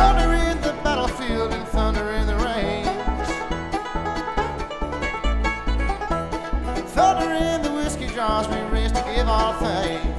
Thunder in the battlefield and thunder in the rain. Thunder in the whiskey jars we race to give all thanks.